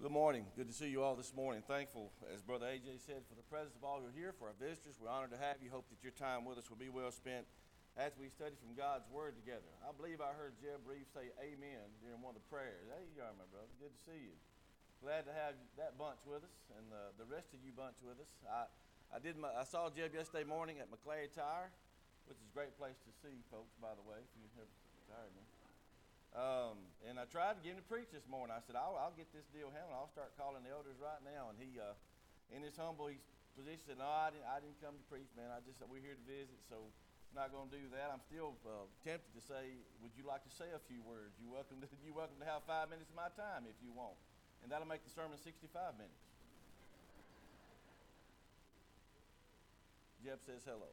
Good morning. Good to see you all this morning. Thankful, as Brother AJ said, for the presence of all who are here, for our visitors. We're honored to have you. Hope that your time with us will be well spent as we study from God's Word together. I believe I heard Jeb Reeves say amen during one of the prayers. There you are, my brother. Good to see you. Glad to have that bunch with us and the rest of you bunch with us. I saw Jeb yesterday morning at McClary Tire, which is a great place to see folks, by the way, if you ever tired me. And I tried to get him to preach this morning. I said, I'll get this deal handled. I'll start calling the elders right now. And he, in his humble position, said, no, I didn't come to preach, man. We're here to visit, so I'm not going to do that. I'm still tempted to say, would you like to say a few words? You're welcome to have 5 minutes of my time if you want. And that'll make the sermon 65 minutes. Jeb says hello.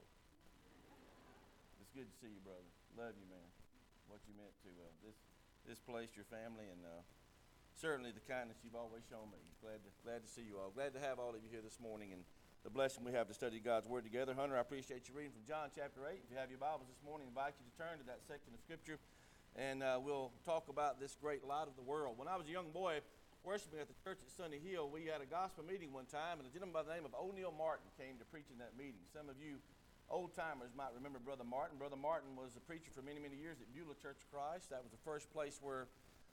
It's good to see you, brother. Love you, man. What you meant to this place, your family, and certainly the kindness you've always shown me. Glad to see you all. Glad to have all of you here this morning and the blessing we have to study God's Word together. Hunter, I appreciate you reading from John chapter 8. If you have your Bibles this morning, I invite you to turn to that section of Scripture, and we'll talk about this great light of the world. When I was a young boy worshiping at the church at Sunny Hill, we had a gospel meeting one time, and a gentleman by the name of O'Neill Martin came to preach in that meeting. Some of you old-timers might remember Brother Martin. Brother Martin was a preacher for many, many years at Beulah Church of Christ. That was the first place where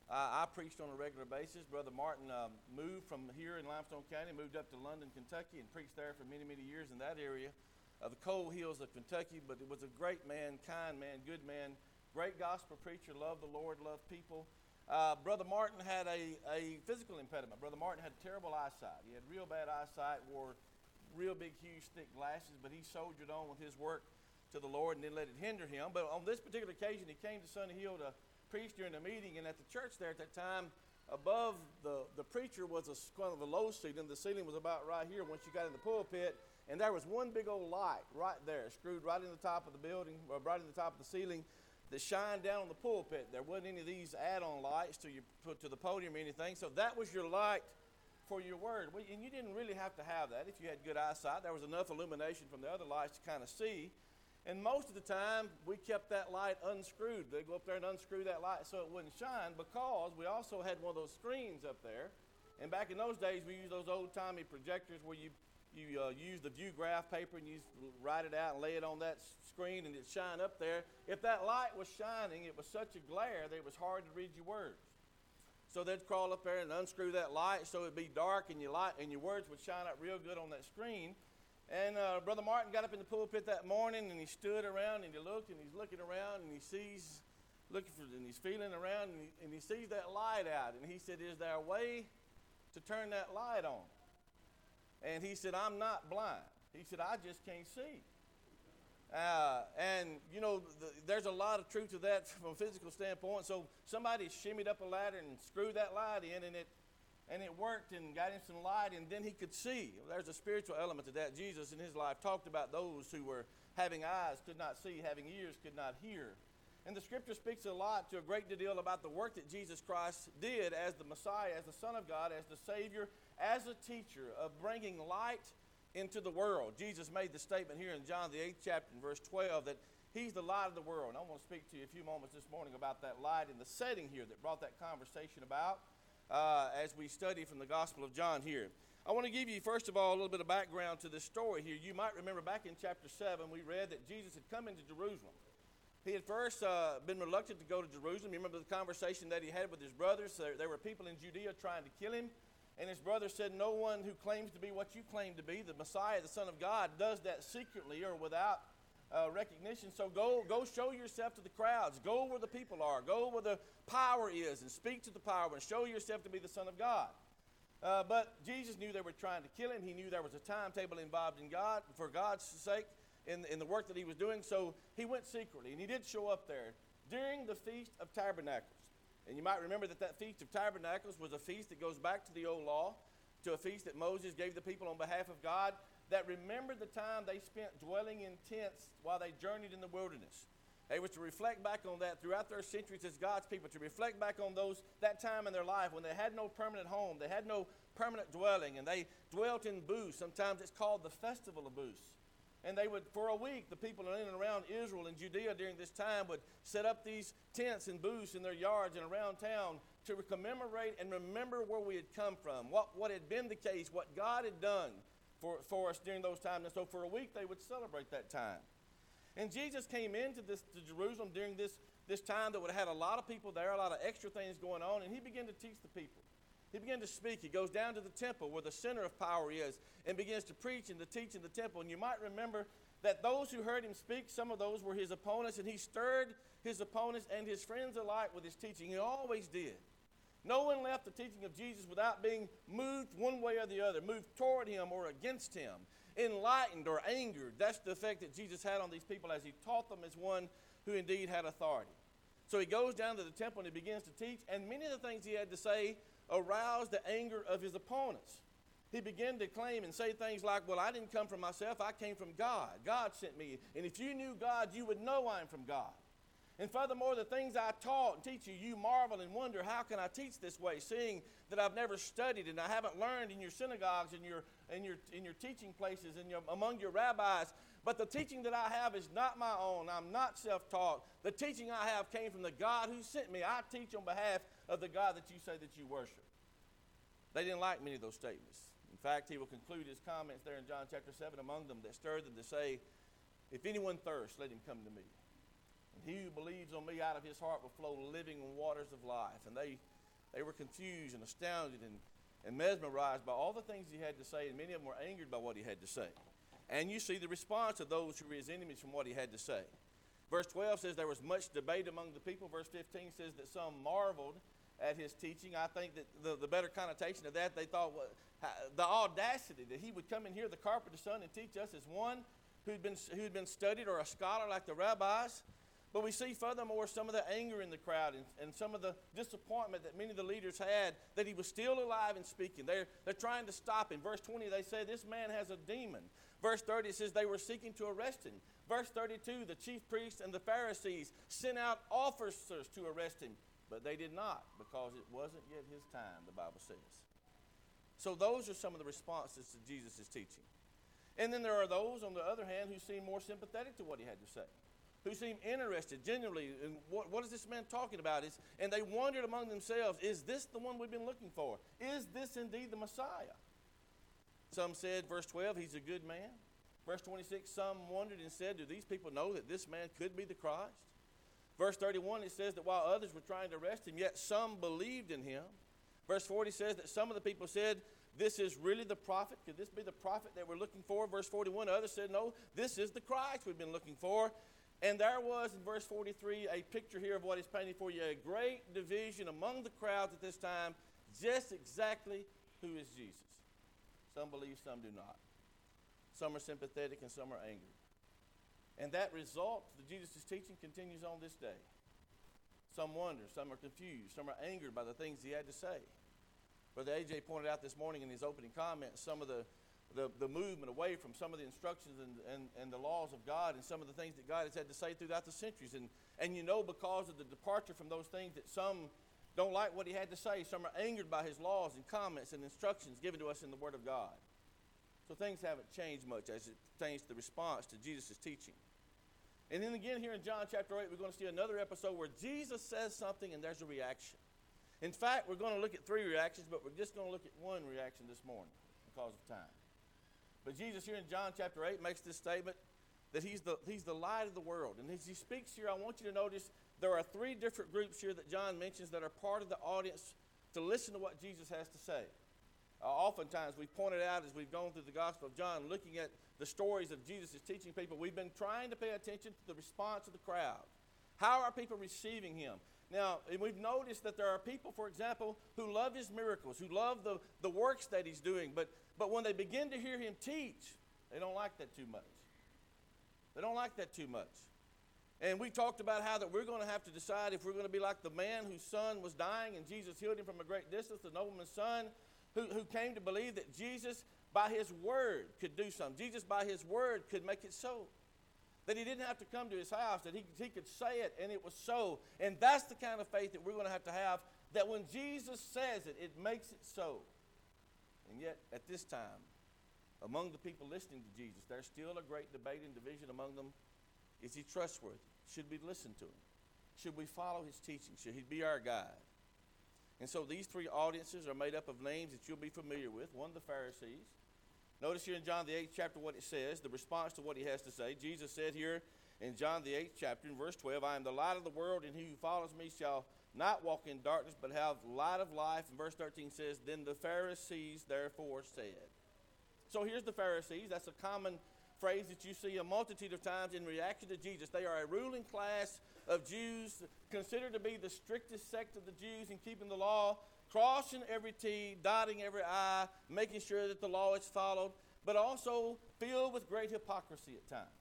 I preached on a regular basis. Brother Martin moved from here in Limestone County, moved up to London, Kentucky, and preached there for many, many years in that area of the coal hills of Kentucky. But it was a great man, kind man, good man, great gospel preacher, loved the Lord, loved people. Brother Martin had a physical impediment. Brother Martin had terrible eyesight. He had real bad eyesight, wore real big, huge, thick glasses, but he soldiered on with his work to the Lord and didn't let it hinder him. But on this particular occasion, he came to Sunny Hill to preach during the meeting, and at the church there at that time, above the preacher was kind of a low ceiling. The ceiling was about right here once you got in the pulpit, and there was one big old light right there, screwed right in the top of the building, or right in the top of the ceiling, that shined down on the pulpit. There wasn't any of these add-on lights to you put to the podium or anything, so that was your light for your word. And you didn't really have to have that if you had good eyesight. There was enough illumination from the other lights to kind of see. And most of the time, we kept that light unscrewed. They'd go up there and unscrew that light so it wouldn't shine, because we also had one of those screens up there. And back in those days, we used those old-timey projectors where you use the view graph paper and you write it out and lay it on that screen and it'd shine up there. If that light was shining, it was such a glare that it was hard to read your words. So they'd crawl up there and unscrew that light so it'd be dark and your words would shine up real good on that screen. And Brother Martin got up in the pulpit that morning and he stood around and he looked and he's looking around and he's feeling around and he sees that light out. And he said, "Is there a way to turn that light on?" And he said, "I'm not blind." He said, "I just can't see." And, you know, there's a lot of truth to that from a physical standpoint. So somebody shimmied up a ladder and screwed that light in, and it worked and got him some light, and then he could see. There's a spiritual element to that. Jesus in his life talked about those who were having eyes, could not see, having ears, could not hear. And the Scripture speaks a lot, to a great deal, about the work that Jesus Christ did as the Messiah, as the Son of God, as the Savior, as a teacher of bringing light into the world. Jesus made the statement here in John the 8th chapter in verse 12 that he's the light of the world. And I want to speak to you a few moments this morning about that light and the setting here that brought that conversation about as we study from the Gospel of John here. I want to give you, first of all, a little bit of background to this story here. You might remember back in chapter 7, we read that Jesus had come into Jerusalem. He had first been reluctant to go to Jerusalem. You remember the conversation that he had with his brothers. There were people in Judea trying to kill him. And his brother said, "No one who claims to be what you claim to be, the Messiah, the Son of God, does that secretly or without recognition. So go show yourself to the crowds. Go where the people are. Go where the power is and speak to the power and show yourself to be the Son of God." But Jesus knew they were trying to kill him. He knew there was a timetable involved in God, for God's sake, in the work that he was doing. So he went secretly, and he did show up there during the Feast of Tabernacles. And you might remember that Feast of Tabernacles was a feast that goes back to the old law, to a feast that Moses gave the people on behalf of God, that remembered the time they spent dwelling in tents while they journeyed in the wilderness. They were to reflect back on that throughout their centuries as God's people, to reflect back on that time in their life when they had no permanent home, they had no permanent dwelling, and they dwelt in booths. Sometimes it's called the Festival of Booths. And they would, for a week, the people in and around Israel and Judea during this time would set up these tents and booths in their yards and around town, to commemorate and remember where we had come from, what had been the case, what God had done for us during those times. And so for a week they would celebrate that time. And Jesus came into to Jerusalem during this time that would have had a lot of people there, a lot of extra things going on, and he began to teach the people. He began to speak. He goes down to the temple where the center of power is and begins to preach and to teach in the temple. And you might remember that those who heard him speak, some of those were his opponents, and he stirred his opponents and his friends alike with his teaching. He always did. No one left the teaching of Jesus without being moved one way or the other, moved toward him or against him, enlightened or angered. That's the effect that Jesus had on these people as he taught them as one who indeed had authority. So he goes down to the temple and he begins to teach, and many of the things he had to say aroused the anger of his opponents. He began to claim and say things like, well, I didn't come from myself, I came from God. God sent me. And if you knew God, you would know I'm from God. And furthermore, the things I taught and teach you, you marvel and wonder, how can I teach this way, seeing that I've never studied and I haven't learned in your synagogues and your teaching places and among your rabbis. But the teaching that I have is not my own. I'm not self-taught. The teaching I have came from the God who sent me. I teach on behalf of the God that you say that you worship. They didn't like many of those statements. In fact, he will conclude his comments there in John chapter 7 among them that stirred them to say, if anyone thirsts, let him come to me. And he who believes on me, out of his heart will flow living waters of life. And they were confused and astounded and mesmerized by all the things he had to say, and many of them were angered by what he had to say. And you see the response of those who were his enemies from what he had to say. Verse 12 says there was much debate among the people. Verse 15 says that some marveled at his teaching. I think that the better connotation of that, they thought, well, the audacity that he would come in here, the carpenter's son, and teach us as one who'd been studied or a scholar like the rabbis. But we see furthermore some of the anger in the crowd and some of the disappointment that many of the leaders had that he was still alive and speaking. They're trying to stop him. Verse 20, they say this man has a demon. Verse 30 says they were seeking to arrest him. Verse 32, the chief priests and the Pharisees sent out officers to arrest him. But they did not, because it wasn't yet his time, the Bible says. So those are some of the responses to Jesus' teaching. And then there are those, on the other hand, who seem more sympathetic to what he had to say, who seem interested genuinely in what is this man talking about? And they wondered among themselves, is this the one we've been looking for? Is this indeed the Messiah? Some said, verse 12, he's a good man. Verse 26, some wondered and said, do these people know that this man could be the Christ? Verse 31, it says that while others were trying to arrest him, yet some believed in him. Verse 40 says that some of the people said, this is really the prophet. Could this be the prophet that we're looking for? Verse 41, others said, no, this is the Christ we've been looking for. And there was, in verse 43, a picture here of what is painted for you, a great division among the crowds at this time, just exactly who is Jesus. Some believe, some do not. Some are sympathetic and some are angry. And that result to Jesus' teaching continues on this day. Some wonder, some are confused, some are angered by the things he had to say. Brother A.J. pointed out this morning in his opening comments some of the movement away from some of the instructions and the laws of God and some of the things that God has had to say throughout the centuries. And you know, because of the departure from those things, that some don't like what he had to say. Some are angered by his laws and comments and instructions given to us in the Word of God. So things haven't changed much as it pertains to the response to Jesus' teaching. And then again here in John chapter 8, we're going to see another episode where Jesus says something and there's a reaction. In fact, we're going to look at 3 reactions, but we're just going to look at one reaction this morning because of time. But Jesus here in John chapter 8 makes this statement that he's the light of the world. And as he speaks here, I want you to notice there are 3 different groups here that John mentions that are part of the audience to listen to what Jesus has to say. Oftentimes, we've pointed out as we've gone through the Gospel of John, looking at the stories of Jesus' teaching people, we've been trying to pay attention to the response of the crowd. How are people receiving him? Now, we've noticed that there are people, for example, who love his miracles, who love the works that he's doing, but when they begin to hear him teach, they don't like that too much. They don't like that too much. And we talked about how that we're going to have to decide if we're going to be like the man whose son was dying and Jesus healed him from a great distance, the nobleman's son, who came to believe that Jesus, by his word, could do something. Jesus, by his word, could make it so. That he didn't have to come to his house, that he could say it, and it was so. And that's the kind of faith that we're going to have, that when Jesus says it, it makes it so. And yet, at this time, among the people listening to Jesus, there's still a great debate and division among them. Is he trustworthy? Should we listen to him? Should we follow his teaching? Should he be our guide? And so these three audiences are made up of names that you'll be familiar with. One, the Pharisees. Notice here in John the 8th chapter what it says, the response to what he has to say. Jesus said here in John the 8th chapter in verse 12, I am the light of the world, and he who follows me shall not walk in darkness, but have light of life. And verse 13 says, then the Pharisees therefore said. So here's the Pharisees. That's a common phrase that you see a multitude of times in reaction to Jesus. They are a ruling class of Jews, considered to be the strictest sect of the Jews in keeping the law, crossing every T, dotting every I, making sure that the law is followed, but also filled with great hypocrisy at times.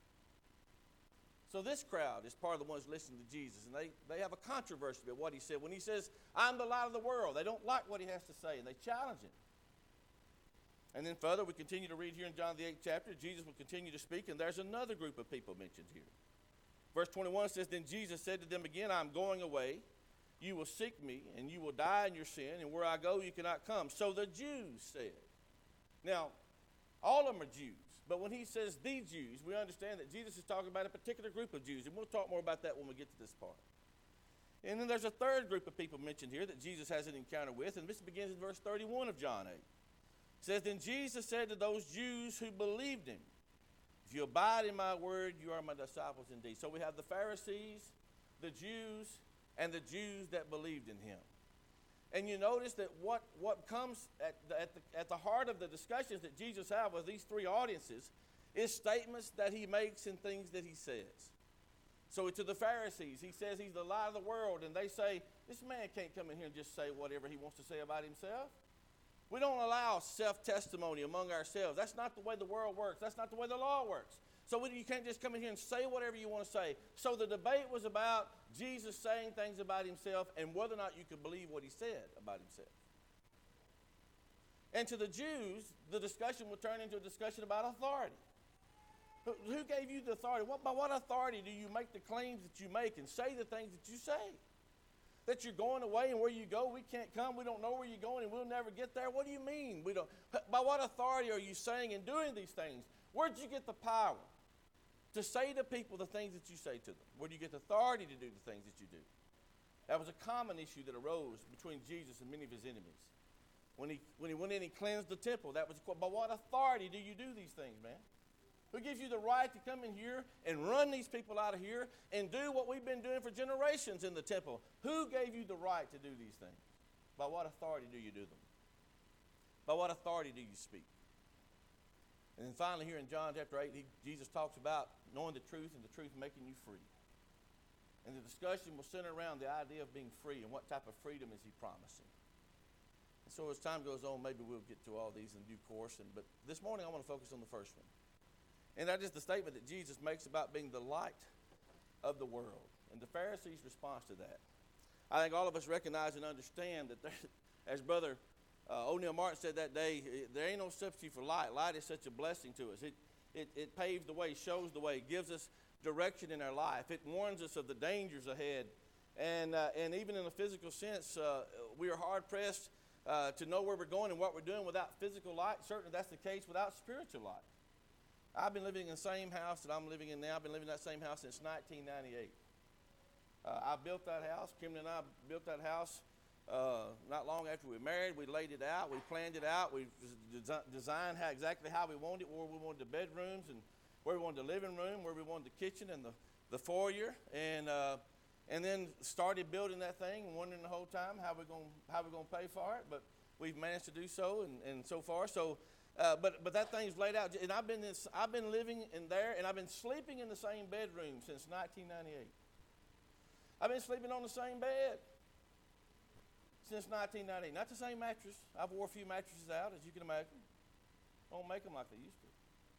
So this crowd is part of the ones listening to Jesus, and they have a controversy about what he said. When he says, I'm the light of the world, they don't like what he has to say, and they challenge him. And then further, we continue to read here in John the 8th chapter. Jesus will continue to speak, and there's another group of people mentioned here. Verse 21 says, then Jesus said to them again, I'm going away. You will seek me, and you will die in your sin, and where I go, you cannot come. So the Jews said. Now, all of them are Jews, but when he says the Jews, we understand that Jesus is talking about a particular group of Jews, and we'll talk more about that when we get to this part. And then there's a third group of people mentioned here that Jesus has an encounter with, and this begins in verse 31 of John 8. It says, then Jesus said to those Jews who believed him, if you abide in my word, you are my disciples indeed. So we have the Pharisees, the Jews, and the Jews that believed in him. And you notice that what comes at the heart of the discussions that Jesus had with these three audiences is statements that he makes and things that he says. So to the Pharisees, he says he's the light of the world, and they say, this man can't come in here and just say whatever he wants to say about himself. We don't allow self-testimony among ourselves. That's not the way the world works. That's not the way the law works. So you can't just come in here and say whatever you want to say. So the debate was about Jesus saying things about himself and whether or not you could believe what he said about himself. And to the Jews, the discussion would turn into a discussion about authority. Who gave you the authority? By what authority do you make the claims that you make and say the things that you say? That you're going away, and where you go, we can't come. We don't know where you're going, and we'll never get there. What do you mean? We don't. By what authority are you saying and doing these things? Where'd you get the power to say to people the things that you say to them? Where do you get the authority to do the things that you do? That was a common issue that arose between Jesus and many of his enemies. When he went in and cleansed the temple, that was by what authority do you do these things, man? Who gives you the right to come in here and run these people out of here and do what we've been doing for generations in the temple? Who gave you the right to do these things? By what authority do you do them? By what authority do you speak? And then finally here in John chapter 8, Jesus talks about knowing the truth and the truth making you free. And the discussion will center around the idea of being free and what type of freedom is he promising. And so as time goes on, maybe we'll get to all these in due course. But this morning I want to focus on the first one. And that is the statement that Jesus makes about being the light of the world. And the Pharisees' response to that. I think all of us recognize and understand that, as Brother O'Neill Martin said that day, there ain't no substitute for light. Light is such a blessing to us. It paves the way, shows the way, gives us direction in our life. It warns us of the dangers ahead. And even in a physical sense, we are hard-pressed to know where we're going and what we're doing without physical light. Certainly that's the case without spiritual light. I've been living in the same house that I'm living in now. I've been living in that same house since 1998. I built that house. Kimberly and I built that house not long after we were married. We laid it out. We planned it out. We designed exactly how we wanted it, where we wanted the bedrooms and where we wanted the living room, where we wanted the kitchen and the foyer, and then started building that thing and wondering the whole time how we're going to pay for it. But we've managed to do so, and so far so. But that thing's laid out, and I've been living in there, and I've been sleeping in the same bedroom since 1998. I've been sleeping on the same bed since 1998. Not the same mattress. I've wore a few mattresses out, as you can imagine. Don't make them like they used to.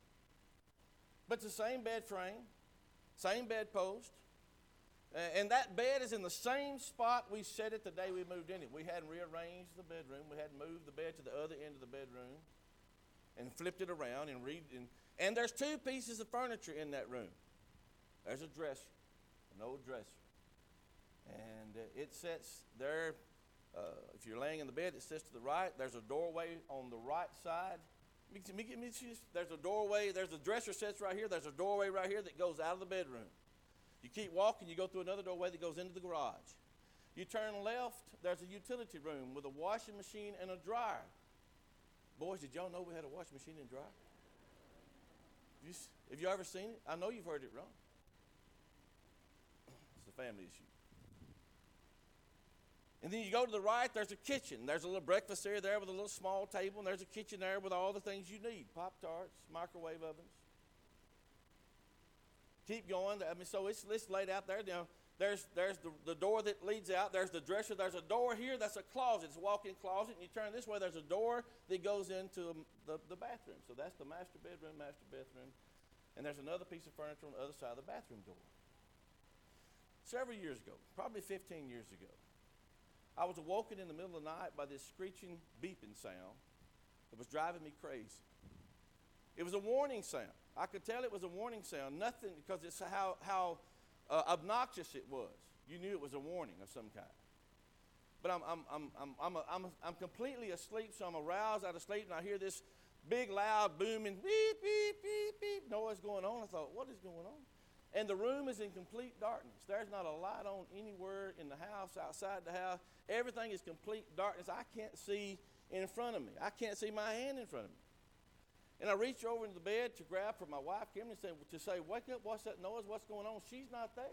But it's the same bed frame, same bed post, and that bed is in the same spot we set it the day we moved in it. We hadn't rearranged the bedroom. We hadn't moved the bed to the other end of the bedroom and flipped it around and there's two pieces of furniture in that room. There's a dresser, an old dresser, and it sits there. If you're laying in the bed, it sits to the right. There's a doorway on the right side. There's a doorway. There's a dresser sits right here. There's a doorway right here that goes out of the bedroom. You keep walking, you go through another doorway that goes into the garage. You turn left, there's a utility room with a washing machine and a dryer. Boys, did y'all know we had a washing machine and dryer? Have you ever seen it? I know you've heard it wrong. It's a family issue. And then you go to the right, there's a kitchen. There's a little breakfast area there with a little small table, and there's a kitchen there with all the things you need. Pop-Tarts, microwave ovens. Keep going. I mean, so it's laid out there. Now, there's the door that leads out. There's the dresser. There's a door here. That's a closet. It's a walk-in closet. And you turn this way, there's a door that goes into the bathroom. So that's the master bedroom, master bathroom. And there's another piece of furniture on the other side of the bathroom door. Several years ago, probably 15 years ago, I was awoken in the middle of the night by this screeching, beeping sound that was driving me crazy. It was a warning sound. I could tell it was a warning sound. Nothing, because it's how obnoxious it was. You knew it was a warning of some kind. But I'm completely asleep, so I'm aroused out of sleep, and I hear this big, loud, booming, beep, beep, beep, beep noise going on. I thought, what is going on? And the room is in complete darkness. There's not a light on anywhere in the house, outside the house. Everything is complete darkness. I can't see in front of me. I can't see my hand in front of me. And I reach over into the bed to grab for my wife, Kimberly, to say, wake up, what's that noise, what's going on? She's not there.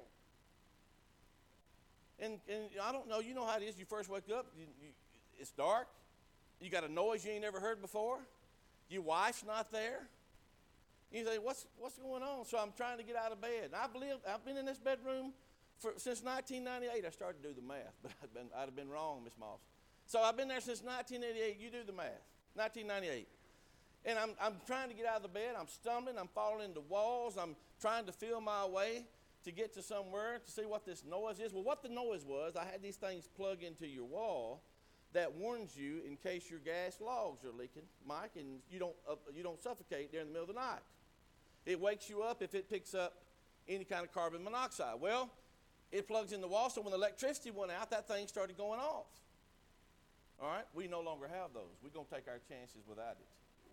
And I don't know, you know how it is. You first wake up, it's dark. You got a noise you ain't never heard before. Your wife's not there. You say, what's going on? So I'm trying to get out of bed. And I've been in this bedroom since 1998. I started to do the math, but I'd have been wrong, Miss Moss. So I've been there since 1988. You do the math. 1998. And I'm trying to get out of the bed. I'm stumbling. I'm falling into walls. I'm trying to feel my way to get to somewhere to see what this noise is. Well, what the noise was, I had these things plug into your wall that warns you in case your gas logs are leaking, Mike, and you don't suffocate there in the middle of the night. It wakes you up if it picks up any kind of carbon monoxide. Well, it plugs in the wall, so when the electricity went out, that thing started going off. All right? We no longer have those. We're going to take our chances without it.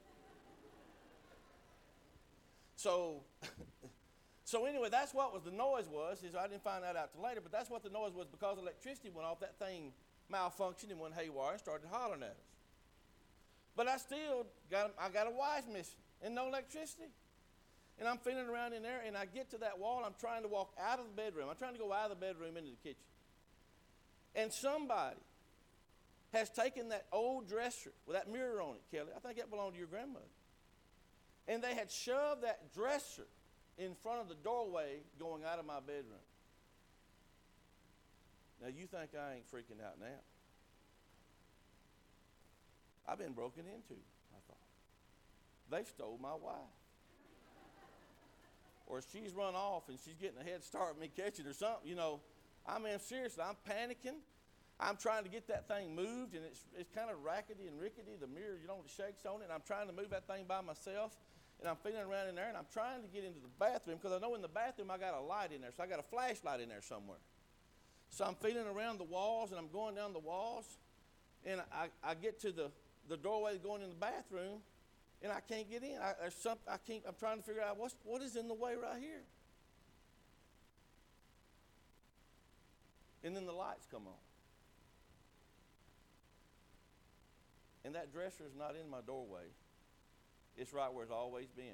So anyway, that's what the noise was. I didn't find that out till later, but that's what the noise was. Because electricity went off, that thing malfunctioned and went haywire and started hollering at us. But I got a wife missing and no electricity. And I'm feeling around in there, and I get to that wall. I'm trying to walk out of the bedroom. I'm trying to go out of the bedroom into the kitchen. And somebody has taken that old dresser with that mirror on it, Kelly. I think that belonged to your grandmother. And they had shoved that dresser in front of the doorway going out of my bedroom. Now, you think I ain't freaking out now. I've been broken into, I thought. They stole my wife. Or she's run off and she's getting a head start with me catching or something. You know, I mean, seriously, I'm panicking. I'm trying to get that thing moved, and it's kind of rackety and rickety. The mirror, it shakes on it, and I'm trying to move that thing by myself. And I'm feeling around in there, and I'm trying to get into the bathroom because I know in the bathroom I got a light in there, so I got a flashlight in there somewhere. So I'm feeling around the walls, and I'm going down the walls, and I get to the doorway going in the bathroom, and I can't get in. I'm trying to figure out what is in the way right here. And then the lights come on. And that dresser is not in my doorway. It's right where it's always been.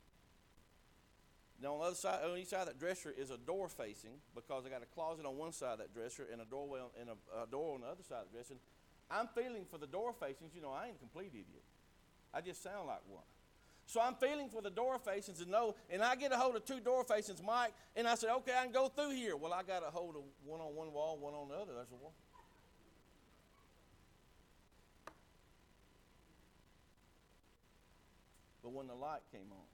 Now on each side of that dresser is a door facing, because I got a closet on one side of that dresser and a doorway and a door on the other side of the dresser. I'm feeling for the door facings. I ain't a complete idiot. I just sound like one. So I'm feeling for the door facings and I get a hold of two door facings, Mike, and I said, okay, I can go through here. Well, I got a hold of one on one wall, one on the other. There's a wall. But when the light came on,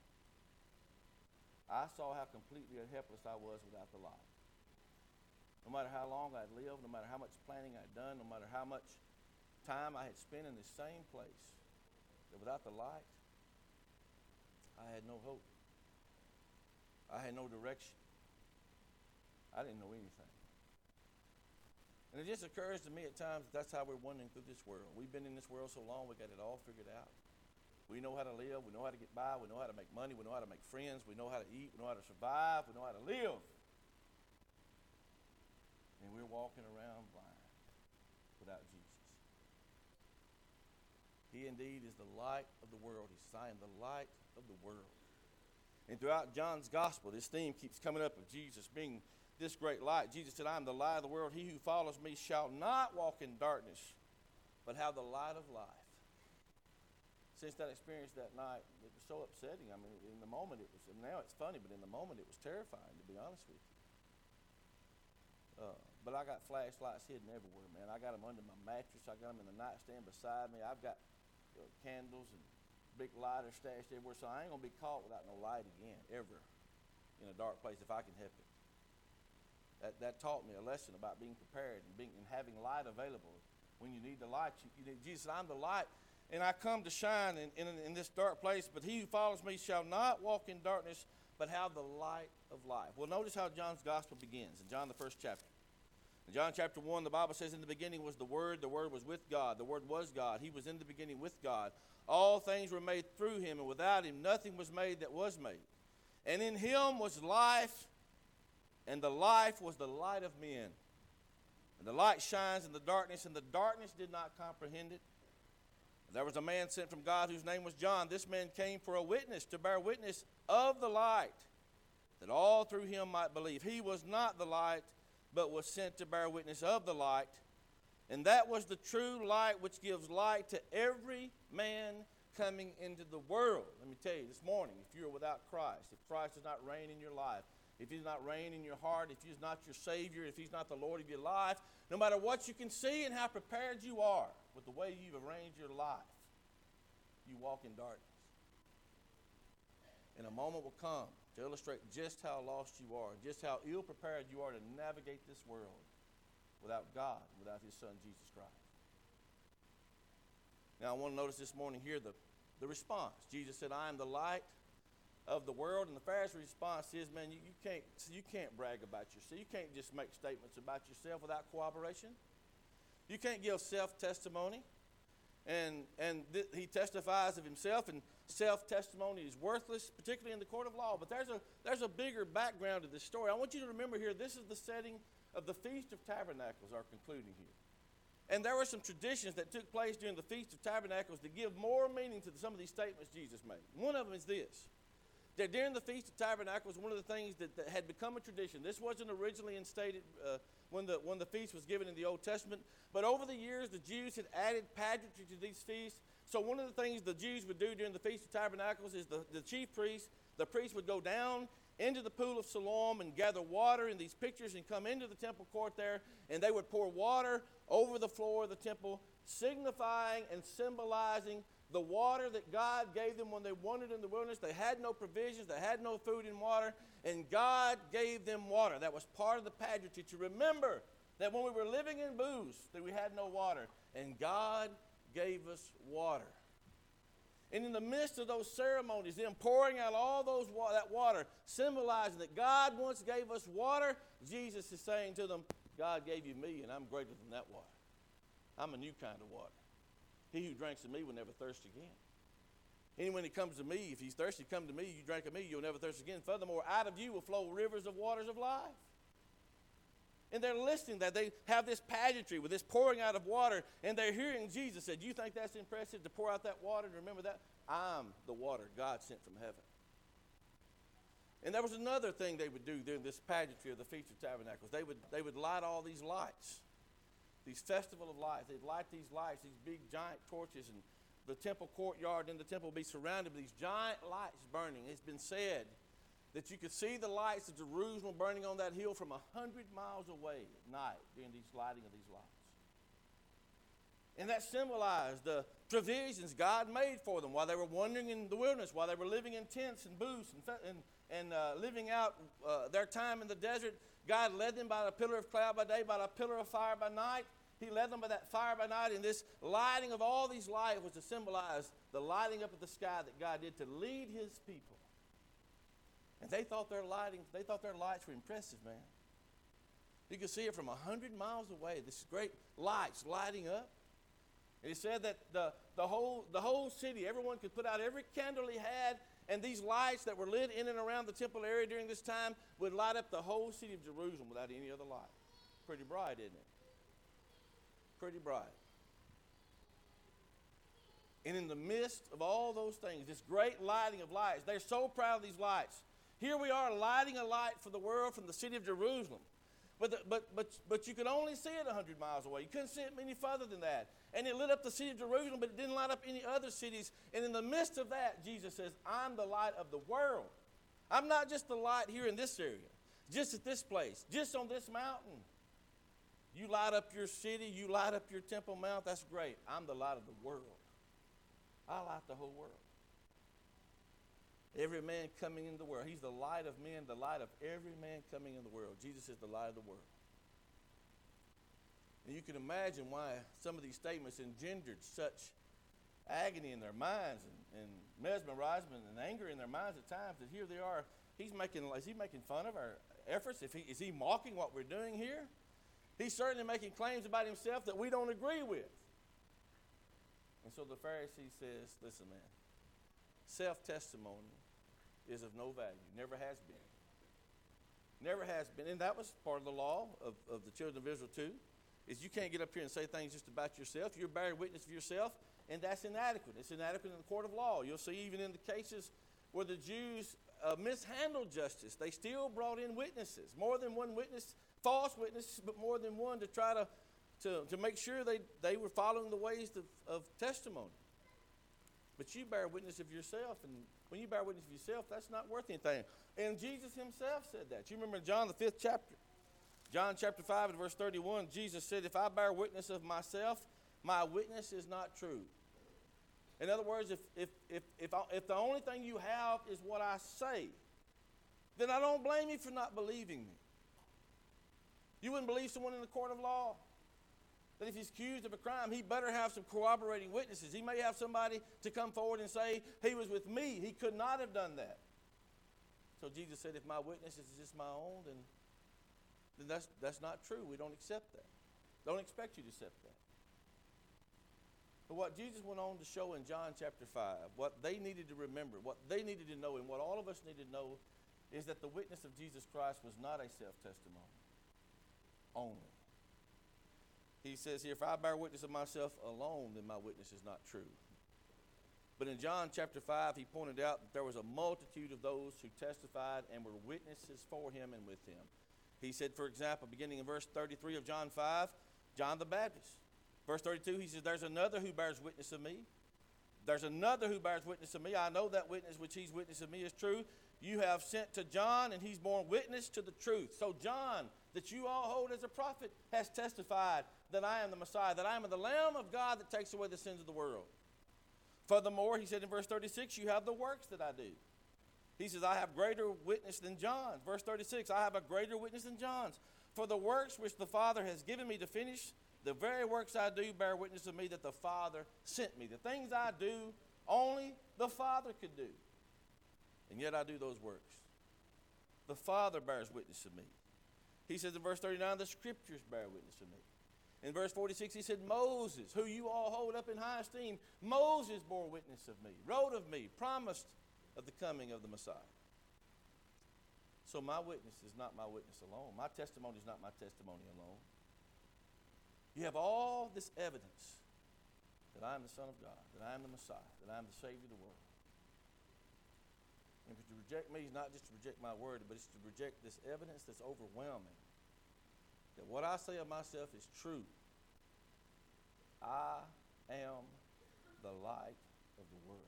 I saw how completely helpless I was without the light. No matter how long I'd lived, no matter how much planning I'd done, no matter how much time I had spent in the same place, that without the light, I had no hope. I had no direction. I didn't know anything. And it just occurs to me at times that's how we're wandering through this world. We've been in this world so long, we got it all figured out. We know how to live. We know how to get by. We know how to make money. We know how to make friends. We know how to eat. We know how to survive. We know how to live. And we're walking around blind. without Jesus. He indeed is the light of the world. He's saying the light of the world. And throughout John's gospel, this theme keeps coming up of Jesus being this great light. Jesus said, I am the light of the world. He who follows me shall not walk in darkness, but have the light of life. Since that experience that night, it was so upsetting. I mean, in the moment it was, and now it's funny, but in the moment it was terrifying, to be honest with you. But I got flashlights hidden everywhere, man. I got them under my mattress. I got them in the nightstand beside me. I've got candles and big lighters stashed everywhere, so I ain't going to be caught without no light again, ever, in a dark place if I can help it. That taught me a lesson about being prepared and having light available. When you need the light, you need Jesus. I'm the light, and I come to shine in this dark place, but he who follows me shall not walk in darkness, but have the light of life. Well, notice how John's gospel begins in John the first chapter. In John chapter 1, the Bible says, in the beginning was the Word was with God, the Word was God, he was in the beginning with God. All things were made through him, and without him nothing was made that was made. And in him was life, and the life was the light of men. And the light shines in the darkness, and the darkness did not comprehend it. And there was a man sent from God whose name was John. This man came for a witness, to bear witness of the light, that all through him might believe. He was not the light, but was sent to bear witness of the light. And that was the true light which gives light to every man coming into the world. Let me tell you this morning, if you're without Christ, if Christ does not reign in your life, if he's not reign in your heart, if he's not your Savior, if he's not the Lord of your life, no matter what you can see and how prepared you are with the way you've arranged your life, you walk in darkness. And a moment will come to illustrate just how lost you are, just how ill-prepared you are to navigate this world without God, without his Son, Jesus Christ. Now, I want to notice this morning here the response. Jesus said, I am the light of the world. And the Pharisee's response is, man, you can't brag about yourself. You can't just make statements about yourself without cooperation. You can't give self-testimony. And he testifies of himself, and self-testimony is worthless, particularly in the court of law. But there's a bigger background to this story. I want you to remember here, this is the setting of the Feast of Tabernacles, are concluding here. And there were some traditions that took place during the Feast of Tabernacles to give more meaning to some of these statements Jesus made. One of them is this, that during the Feast of Tabernacles, one of the things that had become a tradition, this wasn't originally instated when the feast was given in the Old Testament, but over the years the Jews had added pageantry to these feasts. So one of the things the Jews would do during the Feast of Tabernacles is the chief priest, the priest would go down into the pool of Siloam and gather water in these pitchers and come into the temple court there, and they would pour water over the floor of the temple, signifying and symbolizing the water that God gave them when they wandered in the wilderness. They had no provisions, they had no food and water, and God gave them water. That was part of the pageantry, to remember that when we were living in booths, that we had no water, and God gave us water. And in the midst of those ceremonies, them pouring out all that water, symbolizing that God once gave us water, Jesus is saying to them, God gave you me, and I'm greater than that water. I'm a new kind of water. He who drinks of me will never thirst again. And when he comes to me, if he's thirsty, come to me, you drink of me, you'll never thirst again. Furthermore, out of you will flow rivers of waters of life. And they're listening, that they have this pageantry with this pouring out of water, and they're hearing Jesus say, do you think that's impressive to pour out that water? And remember that? I'm the water God sent from heaven. And there was another thing they would do during this pageantry of the Feast of Tabernacles. They would light all these lights, these festival of lights. They'd light these lights, these big giant torches, and the temple courtyard in the temple would be surrounded with these giant lights burning. It's been said that you could see the lights of Jerusalem burning on that hill from 100 miles away at night during these lighting of these lights. And that symbolized the provisions God made for them while they were wandering in the wilderness, while they were living in tents and booths and living out their time in the desert. God led them by a pillar of cloud by day, by a pillar of fire by night. He led them by that fire by night, and this lighting of all these lights was to symbolize the lighting up of the sky that God did to lead his people. And they thought their lights were impressive, man. You could see it from 100 miles away, this great lights lighting up. And he said that the whole city, everyone could put out every candle he had, and these lights that were lit in and around the temple area during this time would light up the whole city of Jerusalem without any other light. Pretty bright, isn't it? pretty bright. And in the midst of all those things, this great lighting of lights, they're so proud of these lights. Here we are lighting a light for the world from the city of Jerusalem. But you could only see it 100 miles away. You couldn't see it any further than that. And it lit up the city of Jerusalem, but it didn't light up any other cities. And in the midst of that, Jesus says, I'm the light of the world. I'm not just the light here in this area, just at this place, just on this mountain. You light up your city, you light up your Temple Mount, that's great. I'm the light of the world. I light the whole world. Every man coming in the world. He's the light of men, the light of every man coming in the world. Jesus is the light of the world. And you can imagine why some of these statements engendered such agony in their minds and mesmerizement and anger in their minds at times. That here they are. Is he making fun of our efforts? Is he mocking what we're doing here? He's certainly making claims about himself that we don't agree with. And so the Pharisee says, listen, man, self-testimony is of no value. Never has been. Never has been. And that was part of the law of the children of Israel too, is you can't get up here and say things just about yourself. You're bearing witness of yourself, and that's inadequate. It's inadequate in the court of law. You'll see even in the cases where the Jews mishandled justice, they still brought in witnesses. More than one witness, false witnesses, but more than one to try to make sure they were following the ways of testimony. But you bear witness of yourself, and when you bear witness of yourself, that's not worth anything. And Jesus himself said that. You remember John, the 5th chapter? John chapter 5 and verse 31, Jesus said, if I bear witness of myself, my witness is not true. In other words, if the only thing you have is what I say, then I don't blame you for not believing me. You wouldn't believe someone in the court of law? That if he's accused of a crime, he better have some corroborating witnesses. He may have somebody to come forward and say, he was with me. He could not have done that. So Jesus said, if my witness is just my own, then that's not true. We don't accept that. Don't expect you to accept that. But what Jesus went on to show in John chapter 5, what they needed to remember, what they needed to know, and what all of us need to know, is that the witness of Jesus Christ was not a self-testimony only. He says here, if I bear witness of myself alone, then my witness is not true. But in John chapter 5, he pointed out that there was a multitude of those who testified and were witnesses for him and with him. He said, for example, beginning in verse 33 of John 5, John the Baptist. Verse 32, he says, there's another who bears witness of me. There's another who bears witness of me. I know that witness which he's witness of me is true. You have sent to John, and he's borne witness to the truth. So John, that you all hold as a prophet, has testified that I am the Messiah, that I am the Lamb of God that takes away the sins of the world. Furthermore, he said in verse 36, you have the works that I do. He says, I have greater witness than John. Verse 36, I have a greater witness than John's. For the works which the Father has given me to finish, the very works I do bear witness of me that the Father sent me. The things I do, only the Father could do. And yet I do those works. The Father bears witness of me. He says in verse 39, the Scriptures bear witness of me. In verse 46, he said, Moses, who you all hold up in high esteem, Moses bore witness of me, wrote of me, promised of the coming of the Messiah. So my witness is not my witness alone. My testimony is not my testimony alone. You have all this evidence that I am the Son of God, that I am the Messiah, that I am the Savior of the world. And to reject me is not just to reject my word, but it's to reject this evidence that's overwhelming. That what I say of myself is true. I am the light of the world.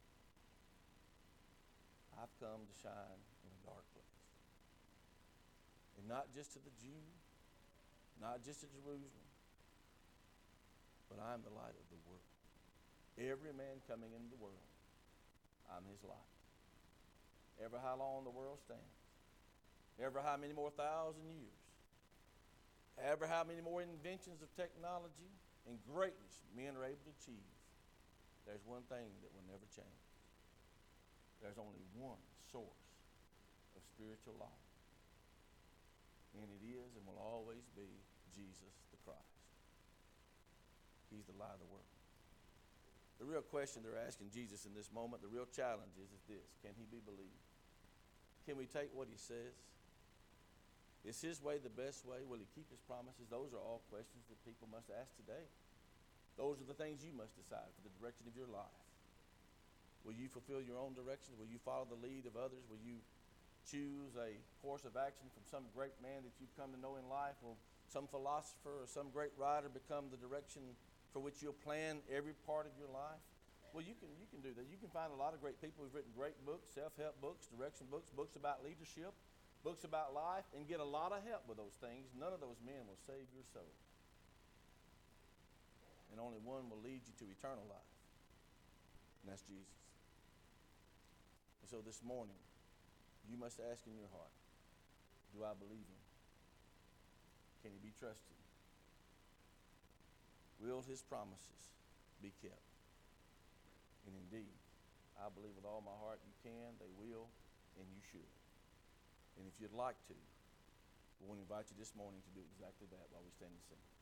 I've come to shine in a dark place. And not just to the Jew, not just to Jerusalem, but I am the light of the world. Every man coming into the world, I'm his light. Ever how long the world stands, ever how many more thousand years, ever how many more inventions of technology and greatness men are able to achieve, there's one thing that will never change. There's only one source of spiritual life, and it is and will always be Jesus the Christ. He's the light of the world. The real question they're asking Jesus in this moment, the real challenge is this: can he be believed? Can we take what he says? Is his way the best way? Will he keep his promises? Those are all questions that people must ask today. Those are the things you must decide for the direction of your life. Will you fulfill your own directions? Will you follow the lead of others? Will you choose a course of action from some great man that you've come to know in life? Will some philosopher or some great writer become the direction for which you'll plan every part of your life? Well, you can do that. You can find a lot of great people who've written great books, self-help books, direction books, books about leadership, books about life, and get a lot of help with those things. None of those men will save your soul. And only one will lead you to eternal life. And that's Jesus. And so this morning, you must ask in your heart, do I believe him? Can he be trusted? Will his promises be kept? And indeed, I believe with all my heart you can, they will, and you should. And if you'd like to, we want to invite you this morning to do exactly that while we stand and sing.